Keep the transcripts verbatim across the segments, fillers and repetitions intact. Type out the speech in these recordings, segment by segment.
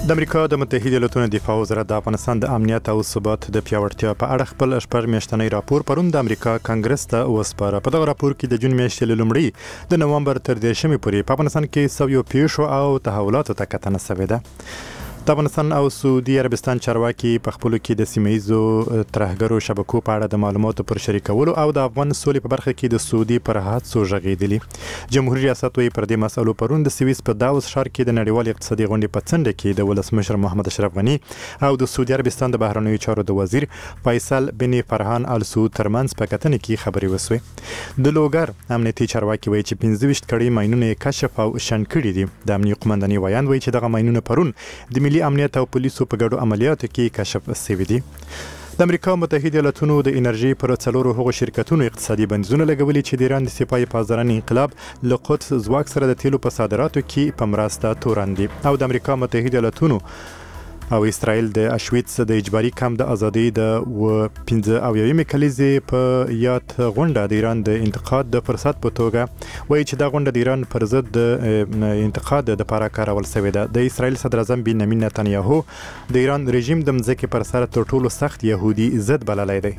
د امریکا د متحده ایالاتو دفاع وزارت د افغانستان د امنیت او ثبات د پیاوړتیا په اړه خپل شپږ میاشتنی راپور پرون د امریکا کانګرس ته وسپاره. په دغه راپور کې د جون میاشتې لومړی د نومبر تر دېرشمې پورې په افغانستان کې سویو پیښو او تحولاتو ته کتنه شوې ده. د افغانستان او سعودي عربستان چارواکي په خپلو کې د سیمه‌ایزو ترهګرو شبکو په اړه د معلوماتو پر شریکولو او د افغان سولې په برخه کې د سعودي پر هڅو غږېدلي. جمهوریت ریاست وایي پر دې مسلو پرون د سویس په داوس ښار کې د نړیوال اقتصادي غونډې په څنډه کې د ولسمشر محمد اشرف غني او د سعودي عربستان د بهرنیو چارو د وزیر فیصل بن فرحان ال سعود ترمنځ په کتنه کې خبرې وسوې. د لوګر امنیتي چارواکي وایي چې پنځه ویشت کړي ماینونه کشف او شن کړي دي. د امنیت قومندانۍ وایي چې دغه ماینونه پرون د ملي امنیت او پولیسو په ګډو عملیاتو کې کشف شوي دي. د امریکا متحده ایالاتونو د انرژي پر څلورو هغو شرکتونو اقتصادي بندیزونه لګولي چې د ایران د سپاه پاسداران انقلاب له قدس ځواک سره د تیلو په صادراتو کې په مرسته تورن دي. او د امریکا متحده ایالاتونو او اسرائیل د اشویتس د اجباري کمپ د ازادۍ د پنځه اویاومې کلیزې په یاد غونډه د ایران د انتقاد د فرصت په توګه وایي چې دا غونډه د ایران پر ضد د انتقاد د لپاره کارول شوې ده. د اسرائیل صدر اعظم بنیامین نتنیاهو د ایران رژیم د مځکې پر سر تر ټولو سخت يهودي ضد بللی دی.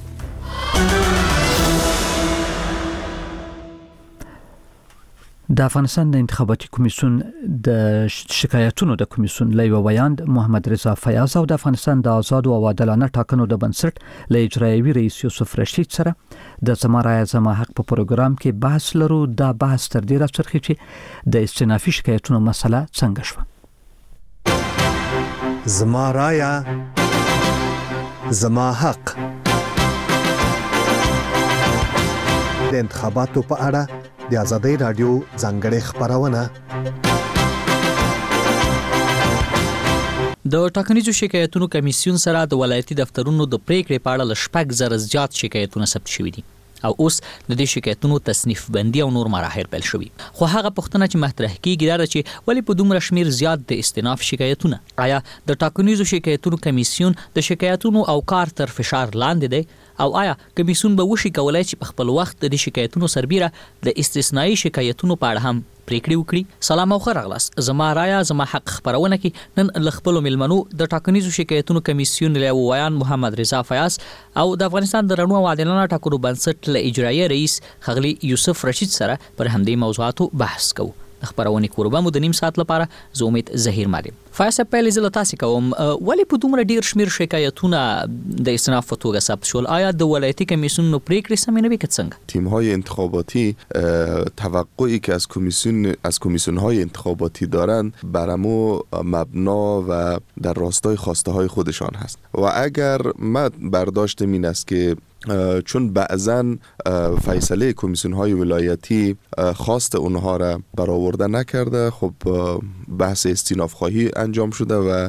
د افغانستان د انتخاباتي کمیسیون د شکایتونو د کمیسیون لیو ویاند محمد رضا فیاض او د افغانستان د آزاد او عادلانه ټاکنو د بنسټ له اجرایوي رئیس یوسف رشید سره د زما رایه زما حق په پروګرام کې بحث لرو. دا بحث تر دې راڅرخي چې د استنافي شکایتونو مسله څنګه شوه. زما رایه زما حق د انتخاباتو په اړه د آزادۍ رادیو ځانګړې خبرونه. د ټاکنیزو شکایتونو کمیسیون سره د ولایتي دفترونو د پریکړې په اړه شپږ زره زیات شکایتونه ثبت شوي دي او اوس د دې شکایتونو تصنیف بندي او نور مراحل پیل شوي. خو هغه پوښتنه چې مطرح کیږي دا ده چې ولې په دومره شمیر زیات د استئناف شکایتونه؟ آیا د ټاکنیزو شکایتونو کمیسیون د شکایتونو او کار تر فشار لاندې دی او آیا کمیسیون به وشي کولای چې په خپل وخت د شکایتونو سربیره د استثنایی شکایتونو په اړه هم پریکړې وکړي؟ سلام او ښه راغلاست. زما رایه زما حق خبرونه کې نن له خپلو میلمنو د ټاکنیزو شکایتونو کمیسیون لیو ویان محمد رضا فیاض او د افغانستان د رڼو او عادلانه ټاکنو بنسټ له اجرایي رئیس ښاغلي یوسف رشید سره پر همدې موضوعاتو بحث کوو. د خبرونې کوربه مو د نیم ساعت لپاره زه امید ظهیر مالیم. فیاض صاحب پیل زه له تاسې کوم، ولې په دومره ډیر شمیر شکایتونه د استئناف په توګه ثبت شول؟ آیا د ولایتي کمیسیونونو پریکړې سمې نه وې که څنګه؟ تیم‌های انتخاباتی توقعی که از کمیسیون از کمیسیون‌های انتخاباتی دارند برامو مبنا و در راستای خواسته های خودشان هست و اگر من برداشتم این است که چون بعضا فیصله کمیسیون های ولایتی خواست اونها را برآورده نکرده، خب بحث استیناف خواهی انجام شده و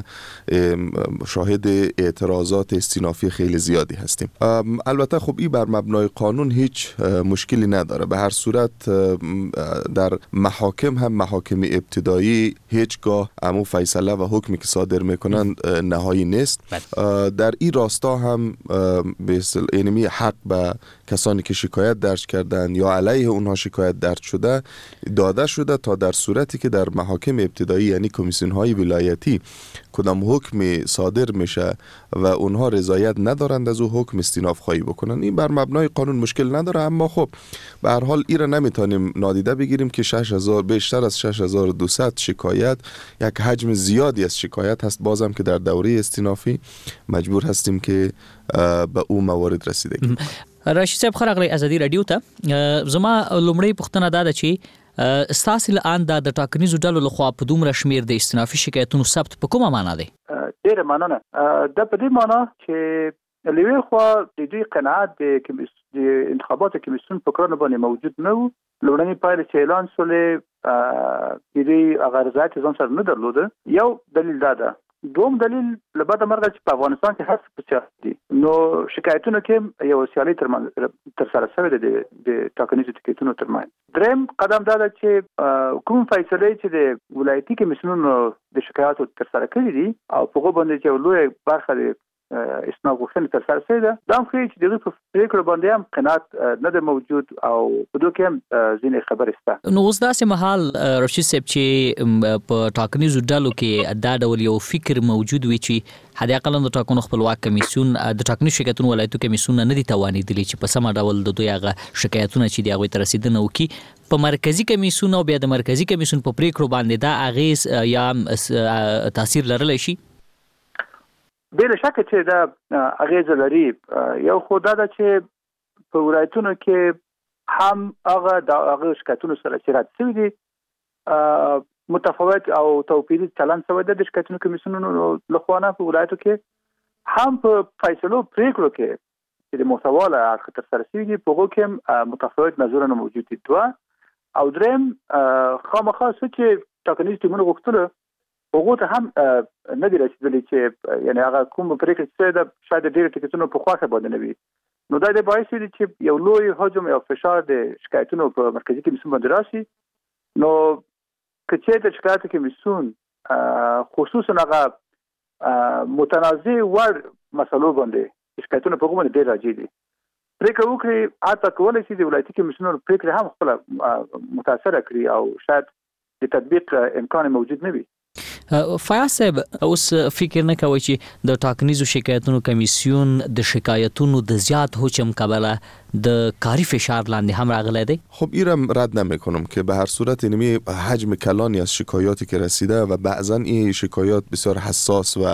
شاهد اعتراضات استینافی خیلی زیادی هستیم. البته خب این بر مبنای قانون هیچ مشکلی نداره. به هر صورت در محاکم هم محاکم ابتدایی هیچگاه امو فیصله و حکمی که صادر میکنن نهایی نیست. در این راستا هم به اصطلاح حق به کسانی که شکایت درج کردن یا علیه اونها شکایت درج شده داده شده تا در صورتی که در محاکم ابتدایی یعنی کمیسیون های ولایتی کدام حکم صادر میشه و اونها رضایت ندارند از او حکم استیناف خواهی بکنن. این بر مبنای قانون مشکل نداره، اما خب به هر حال این را نمیتونیم نادیده بگیریم که شش هزار بیشتر از شش هزار و دویست شکایت یک حجم زیادی از شکایت هست. بازم که در دوره استینافی مجبور هستیم که به او موارد رسیدگی. راشد صاحب خراغلی ازادي رادیو ته زما لومړی پوښتنه دا ده چې ستاسو لان د ټاکنیزو ډلو لخوا په دومره شمیر د استنافي شکایتونو ثبت په کومه معنا دی؟ ډیره مننه. دا په دې معنا چې لوی خو د دوی قناعت د کمیسیون انتخاباتو کمیسیون په کړنو باندې موجود نه و. لومړنی پایله چې اعلان شولې د دې هغه رضایت ځان سره نه درلوده. یو دلیل دا ده. دوم دلیل لبعد مرغه چې په افغانستان کې هڅه پچا دي نو شکایتونه کې یو سیالي تر تر سره شوی دی د ټاکنیزو ټکټونو ترمنځ. دریم قدم دا ده چې کوم فیصله چې د ولایتي کمیسیونونو د شکایتو تر سره کړی دي او په هغه باندې چې لوی برخه اسناد غوښتنې تر سره شوې ده. دا هم ښیي چې د هغوی په پرېکړو باندې هم قناعت نه ده موجود او په دوی کې هم ځینې خبرې شته. نو اوس داسې مهال رشید صاحب چې په ټاکنیزو ډلو کې دا ډول یو فکر موجود وي چې حداقل د ټاکنو خپلواک کمیسیون د ټاکنیزو شکایتونو ولایتو کمیسیون نه دي توانېدلي چې په سمه ډول د دوی هغه شکایتونه چې دي هغوی ته رسېدنه وکړي په مرکزي کمیسیون او بیا د مرکزي کمیسیون په پرېکړو باندې دا اغېز یا تاثیر لرلی شي؟ بې له شکه چې دا اغېزه لري. یو خو دا ده چې په ولایتونو کې هم هغه د هغه شکایتونو سره چې رد شوي دي متفاوت او توپیري چلند شوی ده د شکایتونو کمیسیونونو لخوا نه په ولایتو کې هم په فیصلو پرېکړو کې چې د محتواله اړخ ترسره شوي دي په هغو کې متفاوت نظرونه موجود دي. دوه او درېیم خامخا څه چې ټاکنیز ټیمونو غوښتلو هغو ته هم نه دي رسېدلي چې یعنې هغه کوم پرېکړه چې ده شاید د ډېرو ټکټونو په خوښه باندې نه وي. نو دا د باعث دي چې یو لوی حجم او فشار د شکایتونو په مرکزي کمیسیون باندې راشي. نو که چېرته د شکایتو کمیسیون خصوصا هغه متنازع وړ مسلو باندې شکایتونه په هغو باندې ډېر راجع دي پرېکړه وکړي، حتی کولی شي د ولایتي کمیسیونونو پرېکړې هم خپله متاثره کړي او شاید د تطبیق امکان موجود نه وي. فیاض صاحب اوس فکر نه کوي چې د ټاکنیزو شکایتونو کمیسیون د شکایتونو د زیات حجم کبله د کاری فشار لاندې هم راغلی دی؟ خب ایرم رد نمیکنم که به هر صورت اینمی حجم کلانی از شکایاتی که رسیده و بعضا این شکایات بسیار حساس و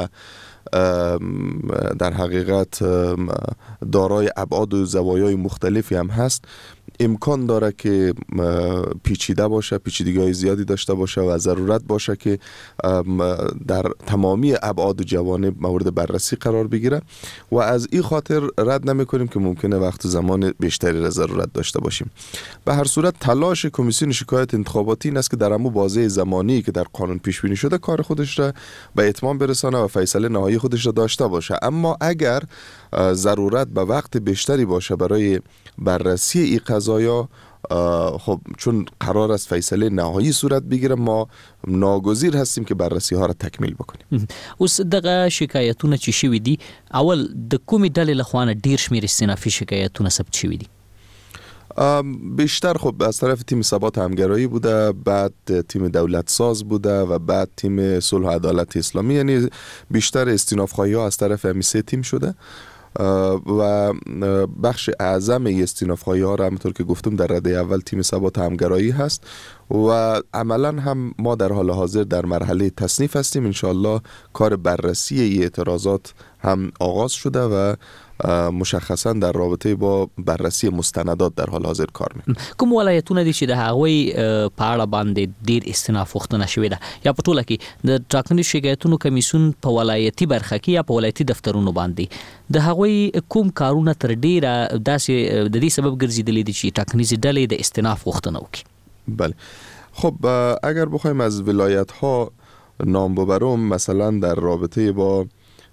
در حقیقت دارای ابعاد و زوایای مختلفی هم هست، امکان داره که پیچیده باشه، پیچیدگی‌های زیادی داشته باشه و ضرورت باشه که در تمامی ابعاد و جوانب مورد بررسی قرار بگیره و از این خاطر رد نمی‌کنیم که ممکنه وقت و زمان بیشتری را ضرورت داشته باشیم. به هر صورت تلاش کمیسیون شکایت انتخاباتی این است که در همون بازه زمانی که در قانون پیش بینی شده کار خودش را به اتمام برسانه و فیصله نهایی خودش را داشته باشه. اما اگر ضرورت به وقت بیشتری باشه برای بررسی این قضایا، خب چون قرار است فیصله نهایی صورت بگیره، ما ناگزیر هستیم که بررسی ها را تکمیل بکنیم. اوس دغه شکایتونه چې شوي دي، اول د کومې ډلې لخوا نه ډیر شمیر استینافي شکایتونه ثبت شوي دي؟ بیشتر خب از طرف تیم ثبات همگرایی بوده، بعد تیم دولت ساز بوده و بعد تیم صلح و عدالت اسلامی، یعنی بیشتر استیناف‌خواهی ها از طرف همین سه تیم شده و بخش اعظم استیناف‌خواهی ها را همونطور که گفتم در رده اول تیم ثبات همگرایی هست و عملا هم ما در حال حاضر در مرحله تصنیف هستیم. انشاءالله کار بررسی ای اعتراضات هم آغاز شده و مشخصا در رابطه با بررسی مستندات در حال حاضر کار میکنه. کوم ولایتونه دي چې د هغوی په اړه باندې ډیر استیناف غوښتنه شوې ده یا په ټوله کې د ټاکنیزو شکایتونو کمیسیون په ولایتي برخه کې یا په ولایتي دفترونو باندې د هغوی کوم کارونه تر ډیره داسې د دې سبب ګرځېدلي دي چې ټاکنیزې ډلې د استیناف غوښتنه وکړي؟ بله، خب اگر بخوایم از ولایت ها نام ببرم، مثلا در رابطه با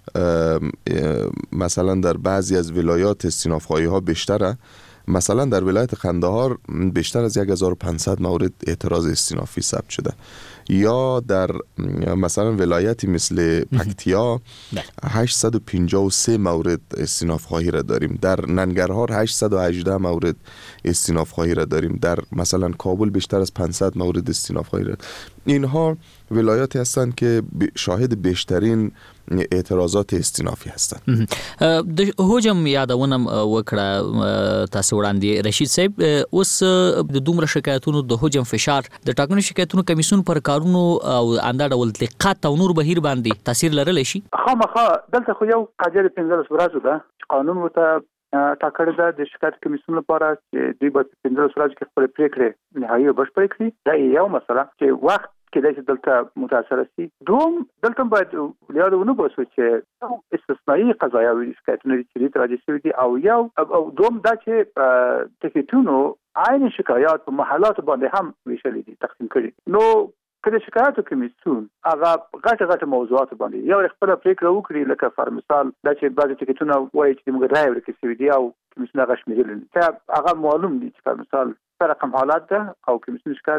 مثلا در بعضی از ولایات استیناف‌خواهی ها بیشتره. مثلا در ولایت قندهار بیشتر از یک هزار و پانصد مورد اعتراض استینافی ثبت شده، یا در مثلا ولایتی مثل پکتیا هشتصد و پنجاه و سه مورد استیناف‌خواهی را داریم، در ننگرهار هشتصد و هجده مورد استیناف‌خواهی را داریم، در مثلا کابل بیشتر از پانصد مورد استیناف‌خواهی را. اینها ولایاتی هستند که شاهد بیشترین اعتراضات استینافی هستند. د حجم یادونه وکړه تاسو وړاندې رشید صاحب، اوس د دومره شکایتونو د حجم فشار د ټاکنو شکایتونو کمیسیون پر کارونو او انده ډول دقت او نور بهیر باندې تاثیر لرلی شي؟ خامخا دلته خو یو قاعده پنځلس ورځې ده چې قانون ورته ټاکلې ده د شکایت کمیسیون لپاره چې دوی باید پنځلس ورځې کې خپلې پرېکړې نهایي او بشپړې کړي. دا یو مسله چې وخت کېدای شي دلته متاثره شي. دوم دلته باید یاد ونه باسو چې استثنایی قضایاوي شکایتونه چې دې راځي شوي دي او یو او دوم دا چې ټکټونو عین شکایات په محلات باندې هم ویشلې دي، تقسیم کړي. نو که د شکایاتو کمیسیون هغه غټه غټه موضوعات باندې یو خپل پرېکړه وکړي، لکه فار مثال دا چې بعضې ټکټونه وایي چې موږ رایې ورکړې شوي دي او کمیسیون هغه شمېرلي دي، هغه معلوم دي چې فار مثال څه رقم حالات ده او کمیسیون شکایت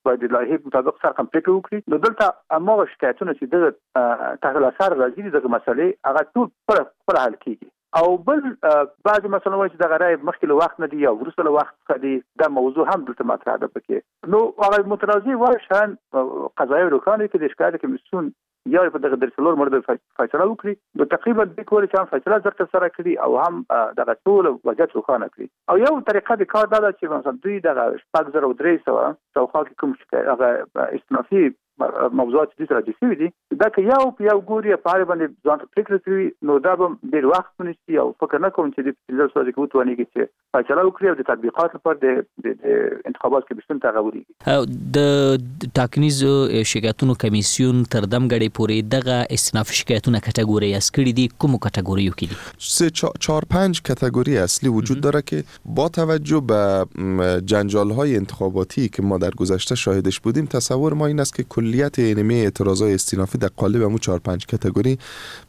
باید د لایحې مطابق سرقم پریکړه وکړي. نو دلته هماغه شکایتونه چې دغه تحت الاثر راځي دغه مسلې هغه ټول خپل خپل حل کیږي. او بل بعض مثلا وایي چې دغه رای مخکې له وخت نه دی یا وروسته له وخت څخه دی، دا موضوع هم دلته مطرح ده پکې. نو هغه متنازع وایي شان قضایي روکانو کې د شکایت کمیسیون یا په دغه د څلور مورد فیصله وکړي، نو تقریبا د کول چې هم فیصله ځکه سره کړي او هم دغه ټول وضعیت روښانه کړي. او یو طریقه د کار دا ده چې مثلا دوی دغه شپږ زره او درې سوه شاوخوا کې کوم شکایت هغه استنافي موضوعات چې سره دي شوي دي، دا که یو په یو ګوري په اړه باندې ځان ته پریکړه کوي، نو دا به ډېر وخت ونیسي او فکر نه کوم چې د پنځه سوه کې وتوانېږي چې فیصله وکړي او د تطبیقات لپاره د انتخابات کمیسیون ته راوړي. د ټاکنیزو شکایتونو کمیسیون تر دمګړې پورې دغه استنافي شکایتونه کټګوریز کړي دي. کومو کټګوریو کې دي؟ سه چهار پنج کاتگوری اصلی وجود داره که با توجه به جنجال‌های انتخاباتی که ما در گذشته شاهدش بودیم، تصور ما این است که کلیت اینمی اعتراضای استینافی در قالب همون چهار پنج کاتگوری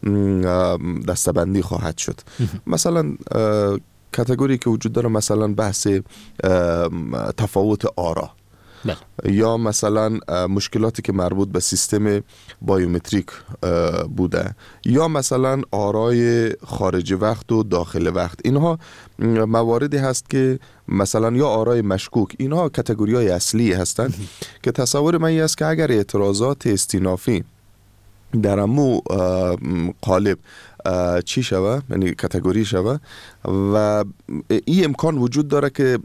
دسته‌بندی خواهد شد. مثلا کاتگوری که وجود داره مثلا بحث تفاوت آرا یا مثلا مشکلاتی که مربوط به سیستم بایومتریک بوده یا مثلا آرای خارج وقت و داخل وقت، اینها مواردی هست که مثلا یا آرای مشکوک، اینها کاتگوری‌های اصلی هستند که تصور من است که اگر اعتراضات استینافی در امو قالب چی شوه، یعنی کاتگوری شوه و این امکان وجود داره که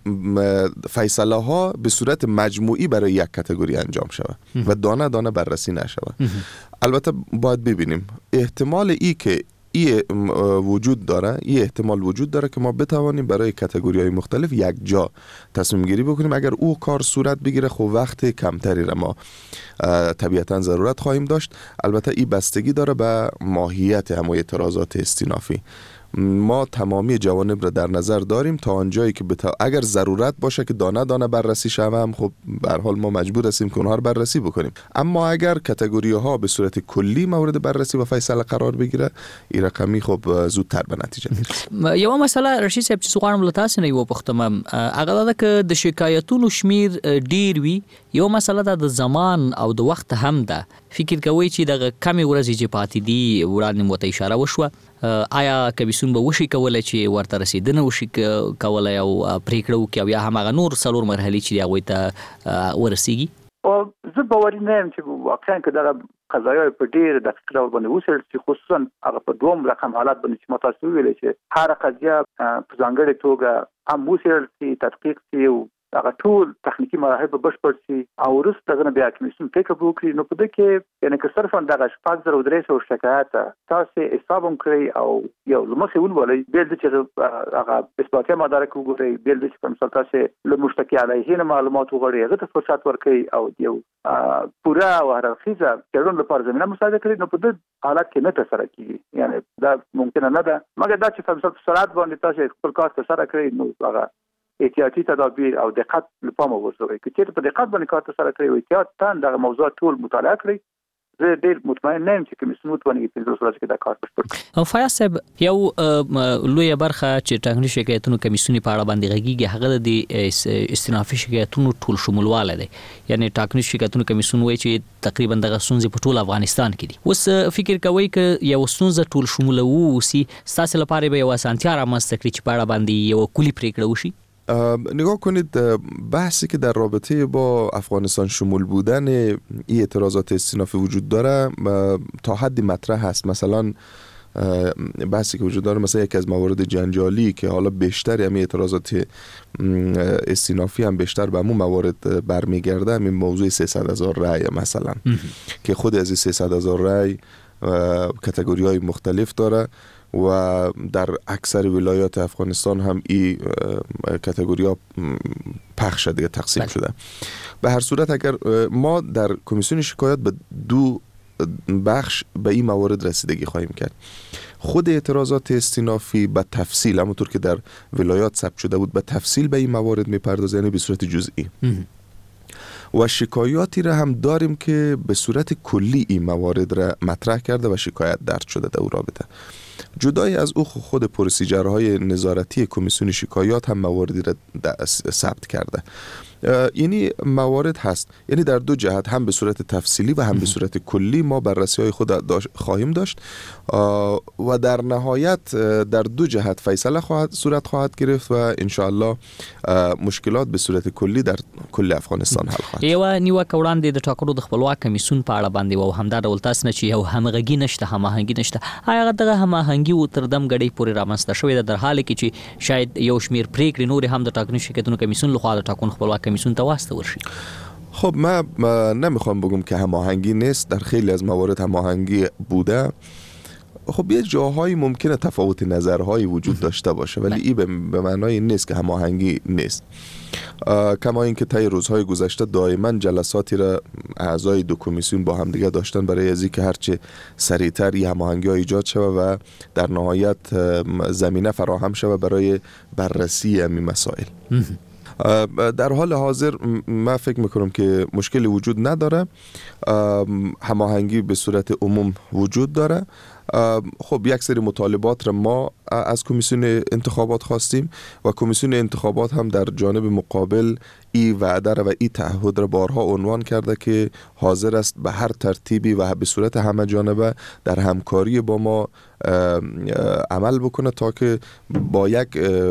فیصله ها به صورت مجموعی برای یک کاتگوری انجام شوه و دانه دانه بررسی نشوه. البته باید ببینیم احتمال ای که این وجود داره، این احتمال وجود داره که ما بتوانیم برای کاتگوری‌های مختلف یک جا تصمیم گیری بکنیم. اگر او کار صورت بگیره خب وقت کمتری را ما طبیعتاً ضرورت خواهیم داشت. البته این بستگی داره به ماهیت همه اعتراضات استینافی. ما تمامی جوانب را در نظر داریم تا آنجایی که بتا... اگر ضرورت باشه که دانه دانه بررسی شوم، خب به هر حال ما مجبور هستیم که اونها رو بررسی بکنیم. اما اگر کاتگوری ها به صورت کلی مورد بررسی و فیصله قرار بگیره، این رقمی خب زودتر به نتیجه میرسه. یو مسله رشید صاحب چې غواړم له تاسو نه یو پوښتنه هغه ده چې د شکایتونو شمیر ډیر وي، یو مسله ده د زمان او د وخت هم ده. فکر کوي چې د کمی ورځې چې پاتې دي وړاندې مو ته اشاره وشوه، آیا کمیسیون به وشي کولای چې ورته رسیدنه وشي کولای او پریکړه وکړي او یا هم هغه نور څلور مرحلې چې هغوی ته ورسیږي؟ او زه باوري نه یم چې واقعا که دغه قضایای په ډېر دقیق ډول باندې وڅېړل شي، خصوصا هغه په دوم رقم حالات باندې چې ما تاسو وویلې چې هره قضیه په ځانګړې توګه هم وڅېړل شي، تدقیق شي او هغه ټول تخنیکی مراحل به بشپړ شي او وروسته دغه بیا کمیسیون پریکړه وکړي. نو په دې کې یعنې که صرفا دغه شپږ زره او درې سوه شکایات تاسو حساب هم کړئ او یو له مخې ولولئ، بېل د چې هغه اثباتي مدارک وګورئ، بېل د چې په مثال تاسو له مشتکي علیه نه معلومات وغواړئ، هغه ته فرصت ورکړئ او یو پوره او هررخیزه څېړنو لپاره زمینه مساعده کړئ. نو په دې حالت کې نه ترسره کېږي، یعنې دا ممکنه نه ده، مګر دا چې په مثال په سرعت باندې تاسو خپل کار ترسره کړئ، نو هغه احتیاطي تدابیر او دقت لپاره ورسوي. که چېرته په دقت باندې کار ترسره کړئ او احتیاطاً دغه موضوع ټول مطالعه کړئ، زه ډېر مطمئن نه یم چې کمیسیون وتواني په پنځه ورځو کې دا کار بشپړ کړي. فیاض صاحب، یو لویه برخه چې ټاکنیز شکایتونو کمیسیون په اړه باندې غږیږي هغه د استنافي شکایتونو ټول شمولواله دی، یعنی ټاکنیز شکایتونو کمیسیون وایي چې تقریبا دغه ستونزې په ټول افغانستان کې دي. اوس فکر کوئ که یو ستونزه ټول شموله ووسي، ستاسو لپاره به یو اسانتیا رامنځته کړي چې په اړه باندې یو کلی پریکړه وشي؟ نگاه کنید، بحثی که در رابطه با افغانستان شمول بودن این اعتراضات استینافی وجود داره تا حدی مطرح هست. مثلا بحثی که وجود داره مثلا یکی از موارد جنجالی که حالا بیشتر همین اعتراضات استینافی هم بیشتر به همون موارد برمیگرده، همین موضوع سیصد هزار رای مثلا که خود از این سیصد هزار رای کاتگوری های مختلف داره و در اکثر ولایات افغانستان هم این کاتگوری ها پخش شده، تقسیم شده. به هر صورت اگر ما در کمیسیون شکایات به دو بخش به این موارد رسیدگی خواهیم کرد. خود اعتراضات استینافی به تفصیل همونطور که در ولایات ثبت شده بود به تفصیل به این موارد میپردازه، یعنی به صورت جزئی. و شکایاتی را هم داریم که به صورت کلی این موارد را مطرح کرده و شکایت درج شده در او رابطه. جدای از او خود پروسیجرهای نظارتی کمیسیون شکایات هم مواردی را ثبت کرده. یعنی موارد هست، یعنی در دو جهت، هم به صورت تفصیلی و هم به صورت کلی ما بررسی های خود داشت خواهیم داشت و در نهایت در دو جهت فیصله خواهد صورت خواهد گرفت و انشاءالله مشکلات به صورت کلی در کل افغانستان حل خواهد. یو نیوکه وړاندې د ټاکنو د خپلواک کمیسیون په اړه باندې و همدا ډول تاسو نه چې یو همغږي نشته هماهنګي نشته، هغه دغه هماهنګي و تر دم غړي پورې رامنځته شوې ده، در حال کې چې شاید یو شمیر پریکړې نور هم د ټاکنو شرکتونو کمیسیون لخوا د ټاکنو خپلواک کمیسیون ته واستول شي. خب ما نمیخوام بگم که هماهنگی نیست، در خیلی از موارد هماهنگی بوده. خب یه جاهایی ممکنه تفاوت نظرهایی وجود داشته باشه ولی این به معنای این نیست که هماهنگی نیست. کما اینکه طی روزهای گذشته دائما جلساتی را اعضای دو کمیسیون با هم دیگه داشتن برای از اینکه هرچه سریعتر این هماهنگی‌ها ایجاد شود و در نهایت زمینه فراهم شود برای بررسی همین مسائل. در حال حاضر من فکر میکنم که مشکلی وجود نداره، هماهنگی به صورت عموم وجود داره. خب یک سری مطالبات را ما از کمیسیون انتخابات خواستیم و کمیسیون انتخابات هم در جانب مقابل این وعده را و این تعهد را بارها عنوان کرده که حاضر است به هر ترتیبی و به صورت همه جانبه در همکاری با ما عمل بکنه تا که با یک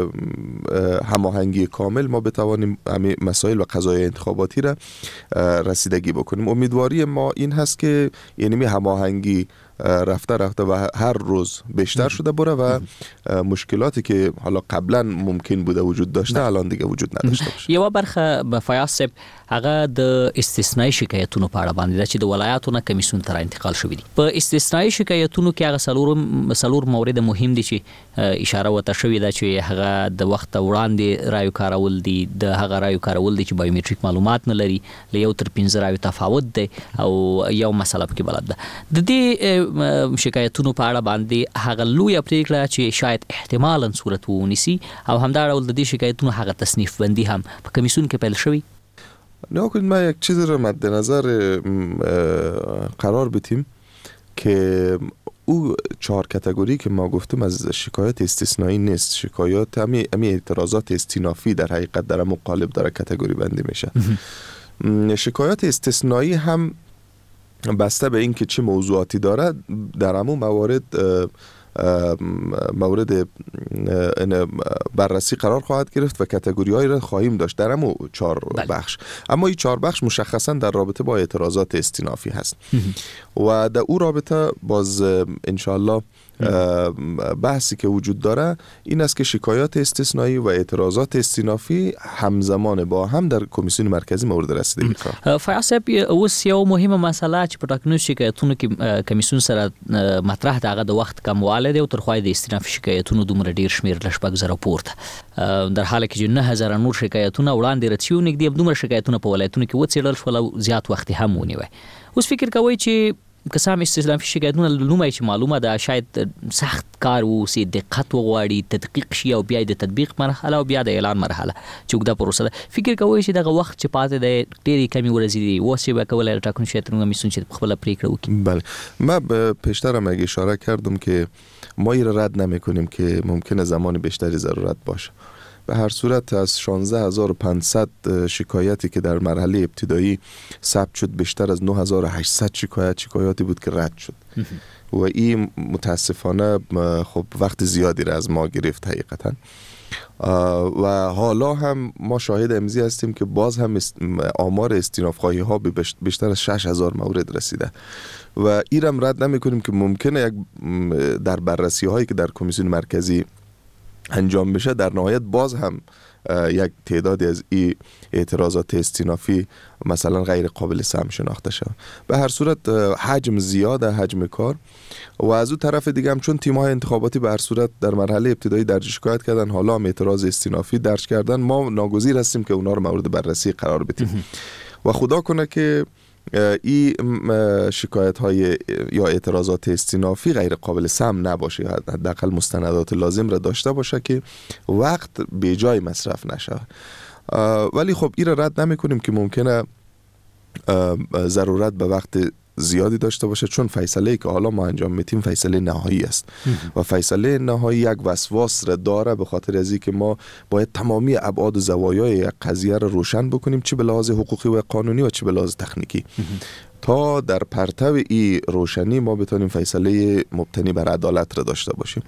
هماهنگی کامل ما بتوانیم همه مسائل و قضایای انتخاباتی را رسیدگی بکنیم. امیدواری ما این هست که یعنی هماهنگی رفته رفته و هر روز بیشتر شده بره و مشکلاتی که حالا قبلا ممکن بوده وجود داشته الان دیگه وجود نداشته باشه. یو برخه به فیاض صاحب هغه د استثنایی شکایتونو په اړه باندې چې د ولایاتو نه کمیسیون ته انتقال شوې دي. په استثنایی شکایتونو کې هغه سلور سلور مورد مهم دي چې اشاره وته شوې ده چې هغه د وخت وړاندې رایو کارول دي، د هغه رایو کارول دي چې بایومټریک معلومات نه لري، له یو تر پنځه رایو تفاوت دی او یو مسله کې بلد ده. د دې شکایتونو په اړه باندې هغه لوی پریکړه چې شاید احتمالاً صورت ونیسي او همدا ډول د دې شکایتونو هغه تصنیف بندي هم په کمیسیون کې پیل شوی. نه کنید ما یک چیز رو مد نظر قرار بدیم که او چهار کاتگوری که ما گفتیم از شکایت استثنایی نیست، شکایات همی همی اعتراضات استینافی در حقیقت در مقالب داره کاتگوری بندی میشه. شکایات استثنایی هم بسته به این که چه موضوعاتی داره در همون موارد مورد بررسی قرار خواهد گرفت و کاتگوری هایی را خواهیم داشت در همون چهار بخش. اما این چهار بخش مشخصا در رابطه با اعتراضات استینافی هست و در او رابطه باز انشاءالله بحثی که وجود داره این است که شکایات استثنایی و اعتراضات استینافی همزمان با هم در کمیسیون مرکزی مورد رسیدگی کار. فیاض صاحب اوس یو مهمه مسله چې په ټاکنو شکایتونو کې کمیسیون سره مطرح دغه د وخت کمواله دی او ترخوای د استینافي شکایتونو دومره ډیر شمیر لشپږ زره پورته، در حال کې چې نه هزار نور شکایتونه وړاندې رسیدو نږدې دومره شکایتونه په ولایتونو کې وڅېړل شول او زیات وخت هم ونیوي. اوس فکر کوي چې قسم استثنافي شکایتونه لومړی چې معلومه ده شاید سخت کار وسی، دقت وغواړي، تدقیق شي او بیا د تطبیق مرحله او بیا د اعلان مرحله چې وګړه پروسه ده. فکر کوي چې دغه وخت چې پاتې دی ډېری کمی ورځې دي واسې به کولای ټاکنو شرکتونو کمیسیون چې خپل پریکړه وکړي. بله ما پیشتر هم اشاره کردم که ما این رد نمی کنیم که ممکنه زمان بیشتری ضرورت باشه. به هر صورت از شانزده هزار و پانصد شکایتی که در مرحله ابتدایی ثبت شد بیشتر از نه هزار و هشتصد شکایت شکایاتی بود که رد شد و این متاسفانه خب وقت زیادی را از ما گرفت حقیقتا و حالا هم ما شاهد امضی هستیم که باز هم آمار استیناف‌خواهی ها به بیشتر از شش هزار مورد رسیده و این هم رد نمی کنیم که ممکنه یک در بررسی هایی که در کمیسیون مرکزی انجام بشه در نهایت باز هم یک تعدادی از این اعتراضات استینافی مثلا غیر قابل سهم شناخته شد. به هر صورت حجم زیاده، حجم کار و از اون طرف دیگه هم چون تیم‌های انتخاباتی به هر صورت در مرحله ابتدایی درج شکایت کردن، حالا هم اعتراض استینافی درج کردن، ما ناگزیر هستیم که اونا رو مورد بررسی قرار بدیم و خدا کنه که این شکایت های یا اعتراضات استینافی غیر قابل سهم نباشه، حداقل مستندات لازم را داشته باشه که وقت به جای مصرف نشه. ولی خب این را رد نمی کنیم که ممکنه ضرورت به وقت زیادی داشته باشه، چون فیصله که حالا ما انجام میدیم فیصله نهایی است و فیصله نهایی یک وسواس را داره، به خاطر از اینکه ما باید تمامی ابعاد و زوایای یک قضیه را روشن بکنیم، چه به لحاظ حقوقی و قانونی و چه به لحاظ تکنیکی، تا در پرتو این روشنی ما بتونیم فیصله مبتنی بر عدالت را داشته باشیم.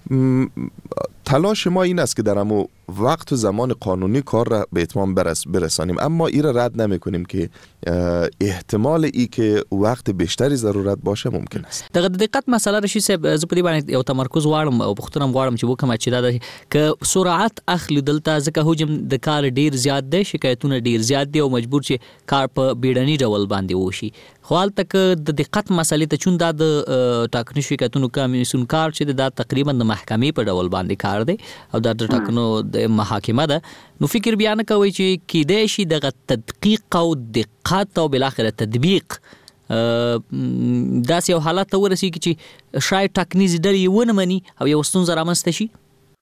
تلاش ما این است که در همون وقت و زمان قانونی کار را به اتمام برس برسانیم، اما این را رد نمی کنیم که احتمال ای که وقت بیشتری ضرورت باشه ممکن است. دغه دقت مسله رشي صاحب زه په دې باندې یو تمرکز غواړم او پوښتنه غواړم چې وکم چې دا ک سرعت اخلي دلته ځکه حجم د کار ډیر زیات دی، شکایتونه ډیر زیات دي او مجبور چې کار په بیړني ډول باندې وشي. خو حالته ک د دقت مسلې ته چون دا د ټاکنو شکایتونو کمیسیون کار چې دا تقریبا د محکمې په ډول باندې کار دی او دا د ټاکنو د محاکمه ده، نو فکر بیا نه کوي چې کیدای شي دغه تدقیق او دقت او بالاخره تطبیق داسې یو حالت ته ورسیږي چې شاید ټاکنیز ډلې ونه مني او یو ستونزه رامنځته شي.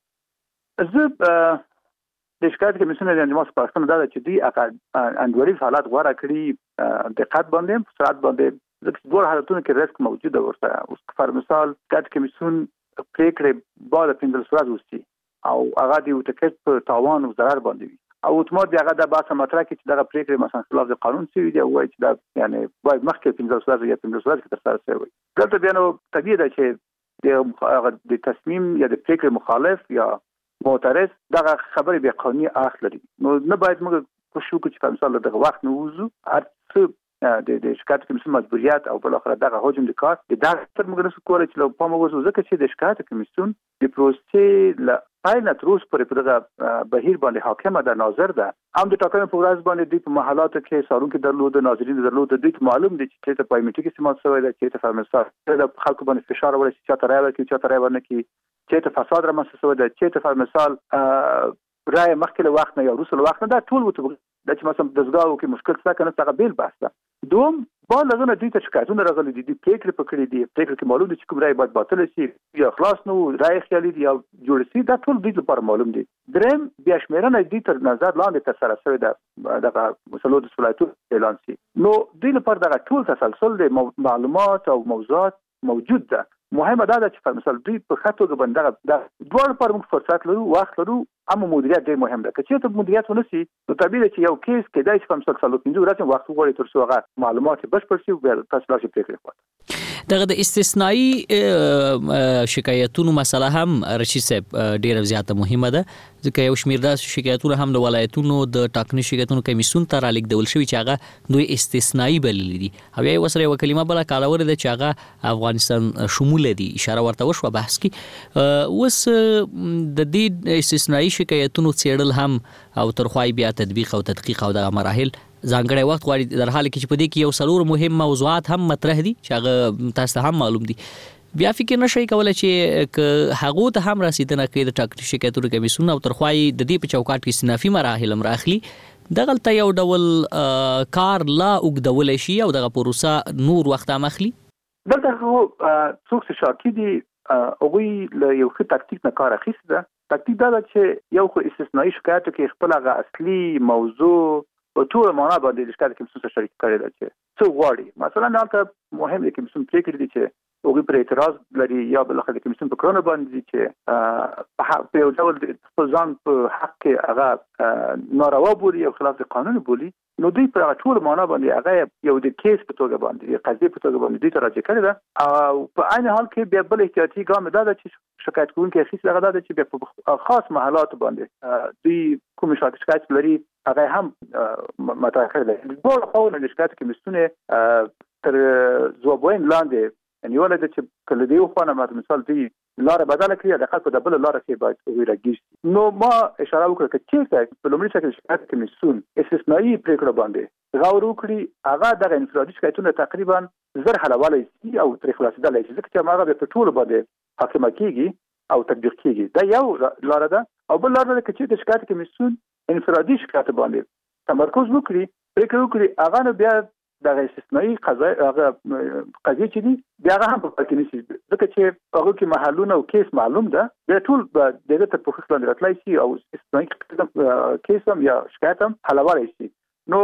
زه د شکایت کمیسیون د انجام سپارښتنه دا ده چې دوی انډوریز حالات غوره کړي، دقت باندې سرعت باندې، ځکه دوه حالتونو کې رسک موجوده ورته. اوس پر مثال شکایت کمیسیون پریکړې بعد پنځلس ورځې وشي او هغه د یو ټکټ په تاوان او ضرر باندې وي او اتومات هغه د بحث مطرح کې چې دغه پریکړې مثلا خلاف قانون شوی دی او وايي چې دا یعنی باید مخکې پنځلس ورځې یا پنځلس ورځې تر سره شوی. دلته بیا نو طبیعي ده چې د تصمیم یا د پریکړې مخالف یا معترض دغه خبرې به قانوني اخ لري، نو نه باید موږ کوشش وکړو چې په مثال دغه وخت نه وځو هر څه د د شکایت کمیسیون مجبوریت او بل اخر دغه حجم د کار د دغه تر موږ نسو کولای چې لو پام وځو، ځکه چې د شکایت کمیسیون د پروسې ل پایله تر اوسه پورې په دغه بهیر باندې حاکمه ده، ناظر ده. هم د ټاکنو په ورځ باندې د په محلاتو کې سارونکو درلود، ناظرین درلود، د دې معلوم دي چې ته پایمیټیک استعمال شوی دی، چې ته فرمسار د خلکو باندې فشار ورسي چې ته راوړي چې ته راوړنه کی چې ته فساد را مسه شوی دی، چې ته فرمسال رای مخکله وخت نه یا روسل وخت نه، دا ټول وته د چې مثلا دزګاو کې مشکل څه کنه څنګه بیل باسته دوم با لغنه دې ته شکایتونه راغلي دي، د پریکړې پکړې دي، پریکړې کې معلوم دي چې کوم رای باید باطل شي یا خلاص نو رای خیالي دي یا جوړ شي، دا ټول دې لپاره معلوم دي. دریم بیا شمیرنه دې تر نظر لاندې تر سره شوی ده دغه مسلو د ولایتونو اعلان شي، نو دې لپاره دغه ټول تسلسل د معلومات او موضوعات موجود ده. مهمه دا ده چې په مثال دوی په خاطر غبندغه د دوه پر موږ فرصت لرو، وخت لرو، اما مدیریت ډېر مهم ده. که ته مدیریت ونسي نو طبیعي چې یو کیس کې دای چې په مثال څلور پنځه ورځې وخت وغواړي تر څو هغه معلومات بشپړ شي او بیا تاسو لاسي پریکړه وکړئ. دغه د استثنایی شکایتونو مسله هم رشید صاحب ډیره زیاته مهمه ده، ځکه یو شمیر د شکایتونو هم د ولایتونو د ټاکنو شکایتونو کمیسیون ته رالیږدول شوي چې هغه دوی استثنایی بللي دي او یا وسره یو کلمه بل کاله ده چې هغه افغانستان شمول دي، اشاره ورته وشوه بحث کې. اوس د دې استثنایی شکایتونو څېړل هم او ترخوای بیا تطبیق او تدقیق او دغه مراحل ځانګړی وخت غواړي، در حال کې چې په دې کې یو څلور مهم موضوعات هم مطرح دي چې هغه تاسو ته هم معلوم دي. بیا فکر نشئ کولای چې ک هغه ته هم رسیدنه کوي د ټاکنو شکایتونو کمیسیون او ترخوای د دې په چوکاټ کې استنافي مراحل هم راخلي، دغلته یو ډول کار لا اوږدولی شي او دغه پروسه نور وخت هم اخلي. دلته خو څوک چې شاکي دي هغوی له یو ښه تکتیک نه کار اخیستی ده. تکتیک دا ده چې یو خو استثنایي شکایتو کې خپل هغه اصلي موضوع په ټول معنا باندې د شکایت کمیسیون سره شریک کړی ده چې څه غواړي. مثلا دلته مهم دی کمیسیون پریکړې دي چې هغوی پر اعتراض لري یا بالاخره د کمیسیون په کړنو باندې دي چې په یو ډول د خپل ځان په حق کې هغه ناروا بولي او خلاف د قانون بولي، نو دوی په ټول معنا باندې هغه یو د کیس په توګه باندې د قضیې په توګه باندې دوی ته راجع کړی ده او په عین حال کې بیا بل احتیاطي ګام دا ده چې شکایت کوونکی اخیستل هغه دا ده چې بیا په خاص محلاتو باندې دوی کوم شکایت لري هغه هم مطرح کړی ده. ټول خو نه شکایت کمیسیون تر ځوابوین لاندې یعنی ولې چې کله دی خو نه مثال دی لاره بدله کړی د خلکو د بل لاره کې باید وی راګیږي. نو ما اشاره وکړه چې په لومړي شکل شکایت کمیسیون استثنایی پریکړه باندې غور وکړي هغه د انفرادي شکایتونو تقریبا زر حلواله شي او تر خلاصېدل شي، ځکه چې هغه په ټول باندې حاکمه کیږي او تطبیق کیږي. دا یو لاره ده او بل لاره ده چې د شکایت کمیسیون انفرادي شکایت باندې تمرکز وکړي، پریکړه وکړي، هغه نو بیا دغه استثنایی قضیه هغه قضیه چې دي بیا هغه هم په پاتې نشي، ځکه چې هغه کې محلونه او کیس معلوم ده، بیا ټول دغه ته په خصوص باندې راتلای شي او استثنایی کیس هم یا شکایت هم حلوالای شي. نو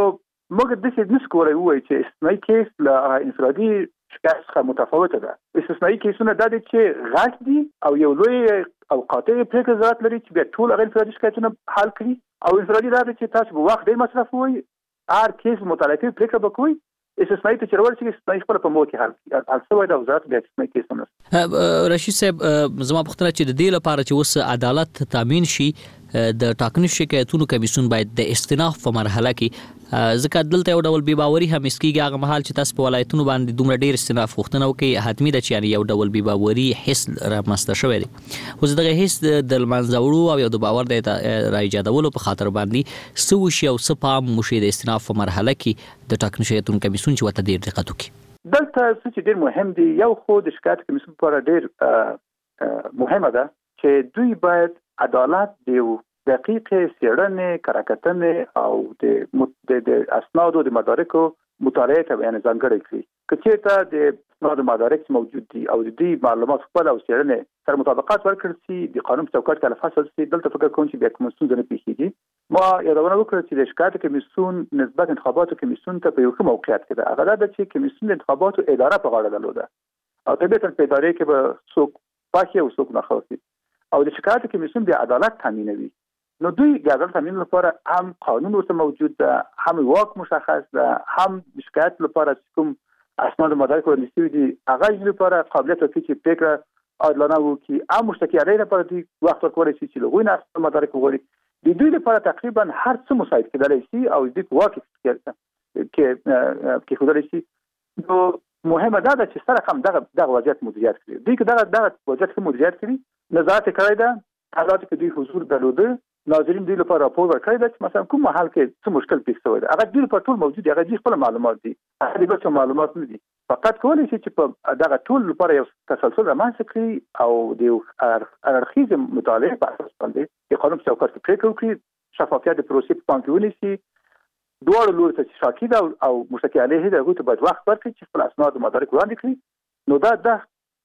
موږ د څه نس کولای وای چې استثنایی کیس له انفرادي شکایت څخه متفاوته ده. استثنایی کیسونه د دې چې غټ دي او یو لوی او قاطع پریکړه ضرورت لري چې بیا ټول هغه انفرادي شکایتونه حل کړي، او انفرادي دا چې تاسو په وخت ډیر مصرف وای هر کیس متعلقه پریکړه وکوي. استثنایی ته چرور چې استثنایی خپل په موقع حل کړي اصل وای د وزارت د استثنایی کیسونه. رشید صاحب زما پوښتنه چې د دې لپاره چې اوس عدالت تامین شي د ټاکنیز شکایتونو کمیسیون باید د استئناف په مرحله کې ځکه دلته یو ډول بیباوري هم اسکیږي هغه مهال چې تاسو په ولایتونو باندې دومره ډیر استئناف غوښتنه وکړي حتمی ده چې یو ډول بیباوري حس رامنځته شوی دی. اوس دغه حس د منځوړو او یو د باور د راایجادولو په خاطر باندې سو شي او سپام مشي د استئناف په مرحله کې د ټاکنیز شکایتونو کمیسیون چې وته ډیر دقت وکړي. دلته څه ډیر مهم دی، یو خو د شکایت کمیسیون لپاره ډیر مهمه ده چې دوی باید عدالت دیو دقیق سیړنې کراکتنې او د د اسناد او د مدارکو مطالعه ته بیان ځانګړی کړي. که چېرته د اسناد او مدارک موجود دي او د دې معلومات خپل او سیړنې سره مطابقت ورکړل شي د قانون په چوکاټ کې الفاظ شي، دلته فکر کوم چې بیا کوم ستونزه نه پیښیږي. ما یادونه وکړه چې د شکایت کمیسیون نسبت انتخاباتو کمیسیون ته په یو ښه موقعیت کې ده. هغه دا چې کمیسیون د انتخاباتو اداره په غاړه درلوده او طبیعتاً په ادارې کې به څوک پاکي او څوک ناخوښي، او د شکایت کمیسیون د عدالت تامینوي. نو دوی د عدالت تامین لپاره هم قانون ورته موجود ده، هم واک مشخص ده، هم شکایت لپاره کوم اسناد و مدارک وړاندې شوي دي هغه لپاره قابلیت لري چې پریکړه عادلانه وکړي. هم مشتکي علیه لپاره دوی وخت ورکولی شي چې له هغوی نه اسناد و مدارک وغواړي. د دوی لپاره تقریبا هر څه مساعد کېدلی شي او دوی په واک کې کېښودلی شي. نو مهمه دا ده چې سره هم دغه دغه وضعیت مدیریت کړي. دوی که دغه دغه وضعیت ښه مدیریت کړي، نظارت یې کړی ده، حالاتو کې دوی حضور درلوده، ناظرین دوی لپاره راپور ورکړی ده چې مثلا کوم محل کې څه مشکل پیښ شوی دی، هغه دوی لپاره ټول موجود دي، هغه دوی خپل معلومات دي، هغه د بل څه معلومات نه دي. فقط کولی شي چې په دغه ټول لپاره یو تسلسل رامنځته کړي او د یو هررخیز مطالعې په اساس باندې د قانون په چوکاټ کې پریکړه وکړي، شفافیت د پروسې په پام کې ونیسي، دواړو لورو ته چې شاکي ده او مشتکي علیه ده هغوی ته باید وخت ورکړي چې خپل اسناد و مدارک وړاندې کړي. نو دا ده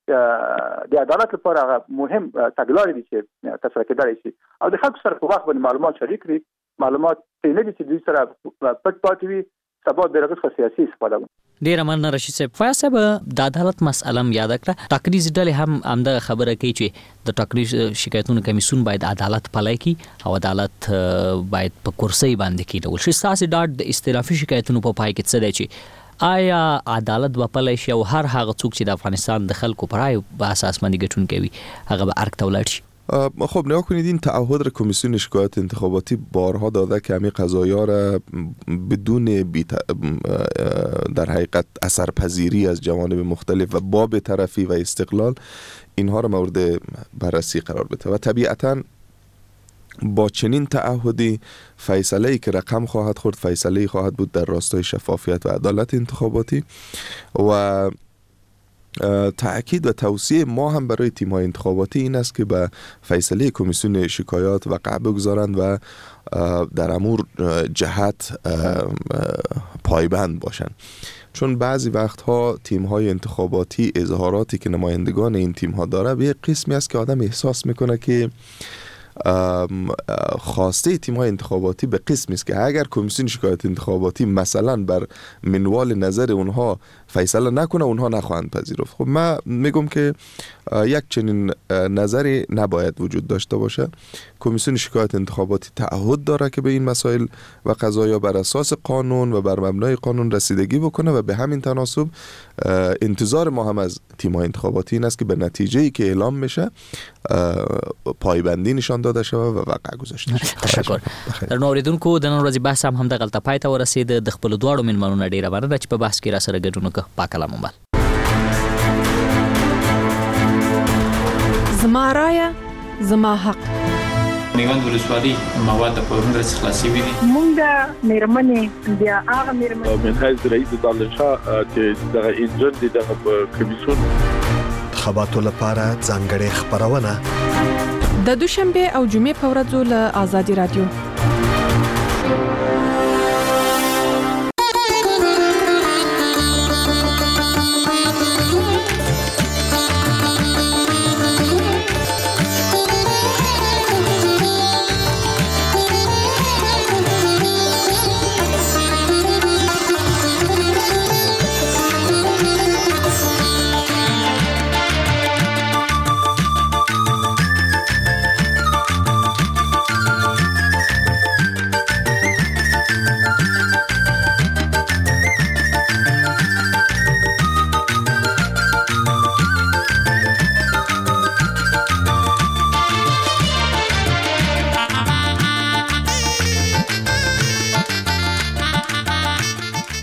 د عدالت لپاره هغه مهم تګلارې دي چې ترسره کېدلی شي، او د خلکو سره په وخت باندې معلومات شریک کړي. معلومات چې نه دي چې دوی سره پټ پاتې وي، سبا د هغه څخه سیاسي استفاده وکړي. ډېره مننه رشید صاحب. فیاض صاحب د عدالت مسأله هم یاده کړه. ټاکنیز ډلې هم همدغه خبره کوي چې د ټاکنیز شکایتونو کمیسیون باید عدالت پلی کړي او عدالت باید په کرسۍ باندې کېنول شي. ستاسې ډاډ د اختلافي شکایتونو په پای کې څه دی چې آیا عدالت به پلی شي او هر هغه څوک چې د افغانستان د خلکو پر رایو په اساس باندې ګټونکی وي هغه به ارګ ته ولاړ شي؟ خب نگاه کنید، این تعهد را کمیسیون شکایات انتخاباتی بارها داده که همین قضایا را بدون بیت... در حقیقت اثرپذیری از جوانب مختلف و با بی‌طرفی و استقلال اینها را مورد بررسی قرار بده و طبیعتاً با چنین تعهدی فیصله‌ای که رقم خواهد خورد فیصله‌ای خواهد بود در راستای شفافیت و عدالت انتخاباتی و تأکید و توصیه ما هم برای تیم‌های انتخاباتی این است که به فیصله کمیسیون شکایات وقع بگذارند و در امور جهت پایبند باشند، چون بعضی وقتها تیم‌های انتخاباتی اظهاراتی که نمایندگان این تیم‌ها داره به یک قسمی است که آدم احساس میکنه که خواسته تیم‌های انتخاباتی به قسمی است که اگر کمیسیون شکایت انتخاباتی مثلا بر منوال نظر اونها فیصله نکنه اونها نخواهند پذیرفت. خب من میگم که یک چنین نظری نباید وجود داشته باشه. کمیسیون شکایت انتخاباتی تعهد داره که به این مسائل و قضایا بر اساس قانون و بر مبنای قانون رسیدگی بکنه و به همین تناسب انتظار ما هم از تیم‌های انتخاباتی این است که به نتیجه‌ای که اعلام میشه پایبندی نشان داده شوه و وقع گذاشته شوه. تشکر. در نوریدونکو د نن ورځې بحث هم همدغه ته پای ته ورسید. د خپل دواړو مېلمنو ډیره مننه چې په بحث کې را سره ګډون وکړ. پاکه ممبل زما رایه زما حق. میوند ولسوالي مواد په هندرس خلاصي وي. مونږ مېرمنې بیا هغه مېرمنې من حیث رئیس دانشا چې دغه انجن دي دغه کمیسیون خبرو لپاره ځانګړې خبرونه د دوشنبه او جمعې په ورځو له آزادي رادیو